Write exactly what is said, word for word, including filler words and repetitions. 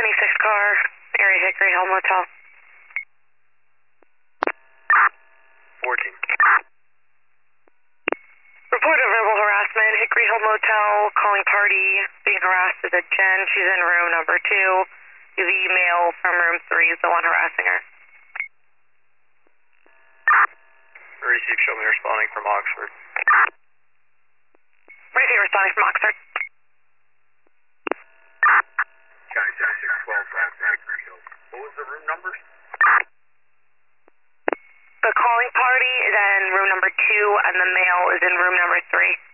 twenty-six car, area Hickory Hill Motel. fourteen. Report of verbal harassment, Hickory Hill Motel, calling party, being harassed is a Jen. She's in room number two. The male from room three is the one harassing her. Receive, show me responding from Oxford. Receive responding from Oxford. County seventy-six twelve, Hickory Hill. What was the room number? The calling party is in room number two, and the male is in room number three.